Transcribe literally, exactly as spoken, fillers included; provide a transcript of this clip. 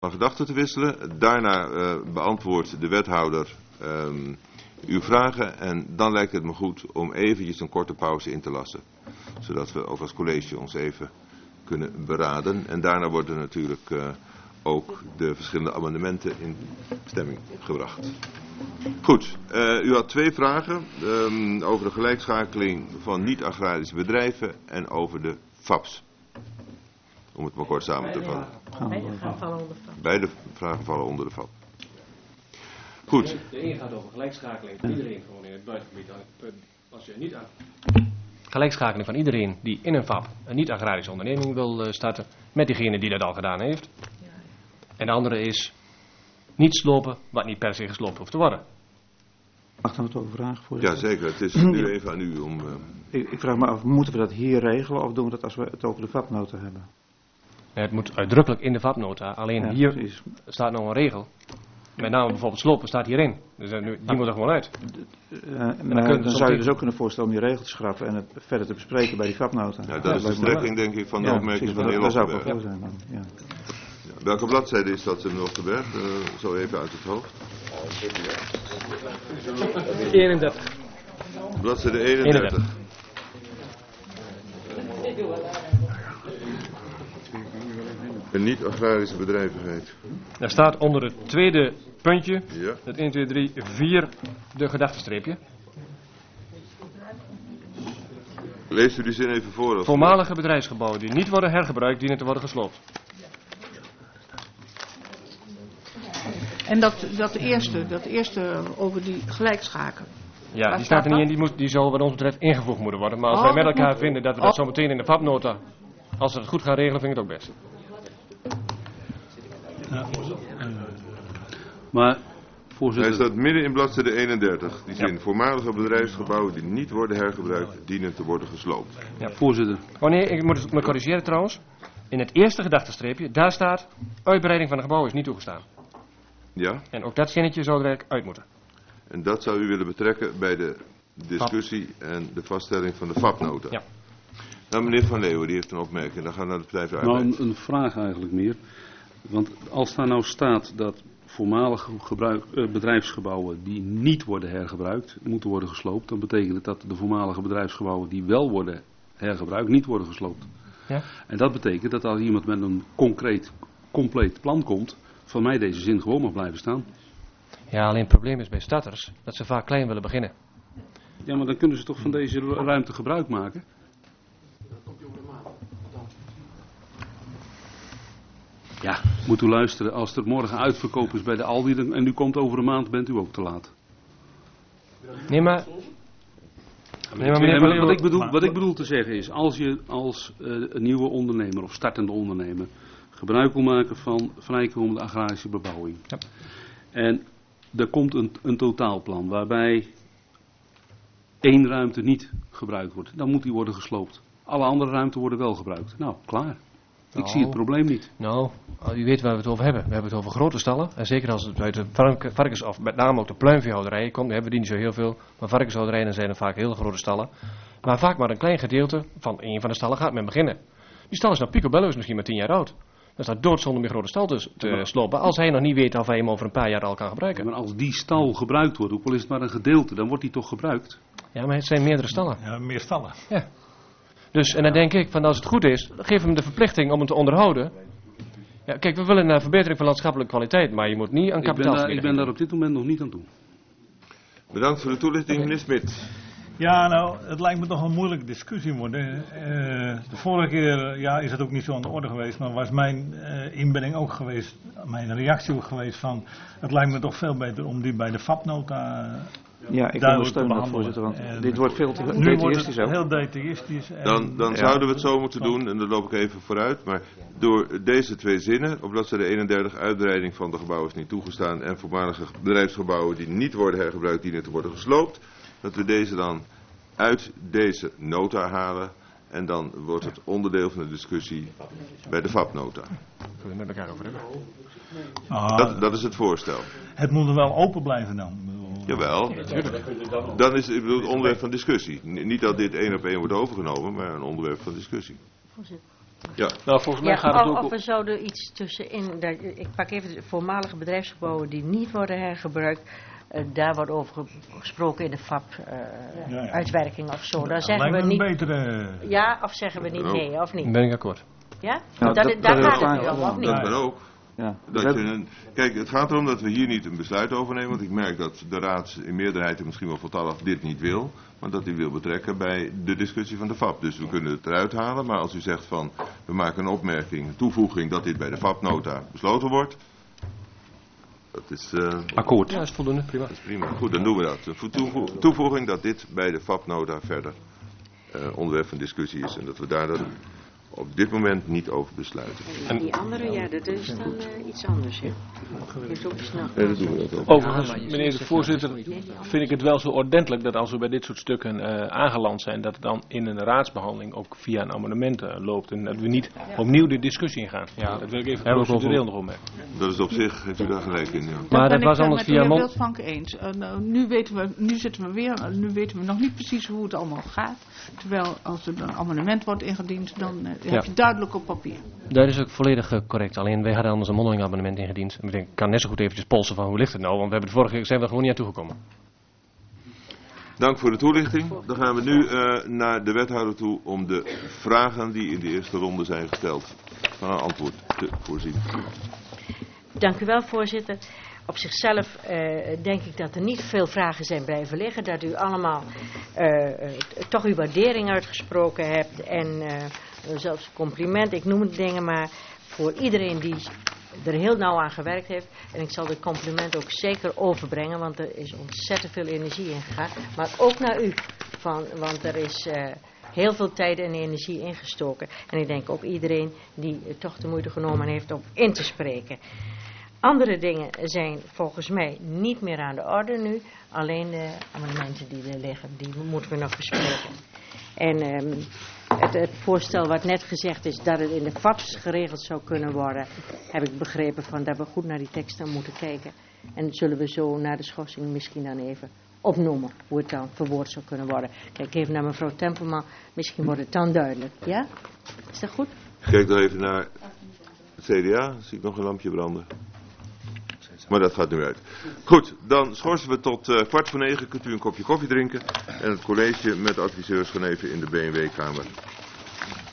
van gedachten te wisselen. Daarna uh, beantwoordt de wethouder um, uw vragen en dan lijkt het me goed om eventjes een korte pauze in te lassen. Zodat we ook als college ons even kunnen beraden. En daarna worden natuurlijk uh, ook de verschillende amendementen in stemming gebracht. Goed, uh, u had twee vragen um, over de gelijkschakeling van niet-agrarische bedrijven en over de F A P's. Om het maar kort samen te vatten. Beide vragen vallen onder de F A P. Beide vragen vallen onder de F A P. Goed. De een gaat over gelijkschakeling van iedereen gewoon in het buitengebied. Als je niet aan... Gelijkschakeling van iedereen die in een F A P een niet-agrarische onderneming wil uh, starten, met diegene die dat al gedaan heeft. En de andere is niet slopen wat niet per se gesloopt hoeft te worden. Mag dan het over vragen? Voor ja, zeker. Het is nu even aan u om... Uh... Ik, ik vraag me af, moeten we dat hier regelen of doen we dat als we het over de V A P-nota hebben? Ja, het moet uitdrukkelijk in de V A P-nota. Alleen ja, hier precies. Staat nog een regel. Met name bijvoorbeeld slopen staat hierin. Dus uh, nu, die ja. moet er gewoon uit. Uh, maar dan, dan zou je dus ook kunnen voorstellen om die regel te schrappen en het verder te bespreken bij die V A P-nota. Ja, dat ja, is de strekking denk ik van de ja, opmerking van de heer Lokkeberg. Dat zou ook wel zijn dan. Ja. Ja, welke bladzijde is dat, meneer Lokkeberg? Uh, zo even uit het hoofd. eenendertig. Bladzijde eenendertig. Een niet-agrarische bedrijvigheid. Daar staat onder het tweede puntje, ja. het een, twee, drie, vier, de gedachtenstreepje. Leest u die zin even voor. Als Voormalige bedrijfsgebouwen die niet worden hergebruikt, dienen te worden gesloopt. En dat, dat, eerste, dat eerste over die gelijkschaken. Ja, Waar die staat er niet in, die, moet, die zal wat ons betreft ingevoegd moeten worden. Maar als oh, wij met elkaar moet... vinden dat we dat oh. zo meteen in de V A P-nota, als we het goed gaan regelen, vind ik het ook best. Ja. Maar, voorzitter... Hij staat midden in bladzijde eenendertig. Die zin, ja. Voormalige bedrijfsgebouwen die niet worden hergebruikt, dienen te worden gesloopt. Ja, voorzitter. Oh nee, ik moet me corrigeren trouwens. In het eerste gedachtenstreepje, daar staat, uitbreiding van een gebouw is niet toegestaan. Ja. En ook dat zinnetje zou er uit moeten. En dat zou u willen betrekken bij de discussie F A P. En de vaststelling van de V A P-nota. Ja. Nou, meneer Van Leeuwen, die heeft een opmerking. Dan gaan we naar de Partij voor de Arbeid. Nou, een, een vraag eigenlijk meer. Want als daar nou staat dat voormalige gebruik, uh, bedrijfsgebouwen die niet worden hergebruikt, moeten worden gesloopt, dan betekent het dat de voormalige bedrijfsgebouwen die wel worden hergebruikt, niet worden gesloopt. Ja. En dat betekent dat als iemand met een concreet, compleet plan komt, van mij deze zin gewoon mag blijven staan. Ja, alleen het probleem is bij starters dat ze vaak klein willen beginnen. Ja, maar dan kunnen ze toch van deze ruimte gebruik maken? Ja, moet u luisteren. Als er morgen uitverkoop is bij de Aldi en u komt over een maand, bent u ook te laat. Nee, maar... Nee, maar meneer, wat, wat, ik bedoel, wat ik bedoel te zeggen is, als je als uh, een nieuwe ondernemer of startende ondernemer gebruik wil maken van vrijkomende agrarische bebouwing. Ja. En er komt een, een totaalplan waarbij één ruimte niet gebruikt wordt. Dan moet die worden gesloopt. Alle andere ruimten worden wel gebruikt. Nou, klaar. Ik nou, zie het probleem niet. Nou, u weet waar we het over hebben. We hebben het over grote stallen. En zeker als het uit de varkens, of met name ook de pluimveehouderijen komt. Dan hebben we die niet zo heel veel. Maar varkenshouderijen zijn er vaak heel grote stallen. Maar vaak maar een klein gedeelte van een van de stallen gaat men beginnen. Die stal is nou picobello, is misschien maar tien jaar oud. Dat is doodzonde om die grote stal te, te ja. slopen. Als hij nog niet weet of hij hem over een paar jaar al kan gebruiken. Maar als die stal gebruikt wordt, ook al is het maar een gedeelte, dan wordt die toch gebruikt? Ja, maar het zijn meerdere stallen. Ja, meer stallen. Ja. Dus, en dan denk ik, van als het goed is, geef hem de verplichting om hem te onderhouden. Ja, kijk, we willen een verbetering van landschappelijke kwaliteit, maar je moet niet aan kapitaal. Ik ben daar op dit moment nog niet aan toe. Bedankt voor de toelichting, okay. Meneer Smit. Ja, nou, het lijkt me toch een moeilijke discussie worden. Uh, de vorige keer ja, is het ook niet zo aan de orde geweest, maar was mijn uh, inbreng ook geweest, mijn reactie ook geweest van, het lijkt me toch veel beter om die bij de V A P-nota uh, ja, ik ondersteun dat, voorzitter, want en dit wordt veel te nu wordt het heel detailistisch. En dan dan ja. zouden we het zo moeten doen, en dan loop ik even vooruit, maar door deze twee zinnen, op bladzijde eenendertig, uitbreiding van de gebouwen is niet toegestaan en voormalige bedrijfsgebouwen die niet worden hergebruikt dienen te worden gesloopt, dat we deze dan uit deze nota halen en dan wordt het onderdeel van de discussie bij de V A P-nota. Zullen we met elkaar over hebben? Ah, dat, dat is het voorstel. Het moet er wel open blijven dan. Jawel. Dan is het, het onderwerp van discussie. Niet dat dit één op één wordt overgenomen, maar een onderwerp van discussie. Voorzitter. Ja. Nou, volgens mij Ja, gaat het of, ook... of we zouden iets tussenin, daar, ik pak even de voormalige bedrijfsgebouwen die niet worden hergebruikt. Uh, daar wordt over gesproken in de F A P-uitwerking uh, ja, ja. of zo. Daar Ja, zeggen we een niet. Betere... Ja, of zeggen we niet nee, of niet? Ben ik akkoord. Ja? Nou, dat, dat, daar dat gaat het nu om, of niet? Dat ben ook. Ja. Dat je een, kijk, het gaat erom dat we hier niet een besluit overnemen, want ik merk dat de raad in meerderheid en misschien wel voltallig dit niet wil, maar dat hij wil betrekken bij de discussie van de F A P. Dus we kunnen het eruit halen, maar als u zegt van, we maken een opmerking, een toevoeging dat dit bij de F A P-nota besloten wordt, dat is... Uh, Akkoord. Ja, dat is voldoende, prima. Dat is prima. Goed, dan doen we dat. Een toevo toevoeging dat dit bij de F A P-nota verder uh, onderwerp van discussie is en dat we daar dan op dit moment niet over besluiten. En die andere, ja, dat is dan uh, iets anders, hè? Dus ook snel. Nee, dat doen we dat ook. Overigens, meneer de voorzitter, vind ik het wel zo ordentelijk dat als we bij dit soort stukken uh, aangeland zijn, dat het dan in een raadsbehandeling ook via een amendement uh, loopt. En dat we niet opnieuw de discussie ingaan. Ja, dat wil ik even procedureel nog opmerken. Dat is op zich, heeft u daar gelijk in, ja. Maar dat was ik anders met via de heer mond. Wildvank eens. Uh, nou, nu, weten we, nu zitten we weer, uh, nu weten we nog niet precies hoe het allemaal gaat. Terwijl als er een amendement wordt ingediend, dan uh, heb Ja. je duidelijk op papier. Dat is ook volledig uh, correct. Alleen wij hadden anders een mondeling abonnement ingediend. En ik denk, ik kan net zo goed eventjes polsen van hoe ligt het nou. Want we hebben de vorige keer zijn we er gewoon niet aan toegekomen. Dank voor de toelichting. Dan gaan we nu uh, naar de wethouder toe om de vragen die in de eerste ronde zijn gesteld van een antwoord te voorzien. Dank u wel, voorzitter. Op zichzelf uh, denk ik dat er niet veel vragen zijn blijven liggen. Dat u allemaal uh, uh, toch uw waardering uitgesproken hebt. En uh, zelfs compliment, ik noem het dingen maar, voor iedereen die er heel nauw aan gewerkt heeft. En ik zal dit compliment ook zeker overbrengen, want er is ontzettend veel energie in gegaan. Maar ook naar u, van, want er is uh, heel veel tijd en energie ingestoken. En ik denk ook iedereen die uh, toch de moeite genomen heeft om in te spreken. Andere dingen zijn volgens mij niet meer aan de orde nu. Alleen de amendementen die er liggen, die moeten we nog bespreken. En um, het, het voorstel wat net gezegd is dat het in de F A P's geregeld zou kunnen worden, heb ik begrepen van dat we goed naar die teksten moeten kijken. En dat zullen we zo na de schorsing misschien dan even opnoemen, hoe het dan verwoord zou kunnen worden. Kijk even naar mevrouw Tempelman, misschien wordt het dan duidelijk. Ja? Is dat goed? Kijk nog even naar het C D A, zie ik nog een lampje branden. Maar dat gaat nu uit. Goed, dan schorsen we tot uh, kwart voor negen. Kunt u een kopje koffie drinken. En het college met de adviseurs gaan even in de B en W-kamer.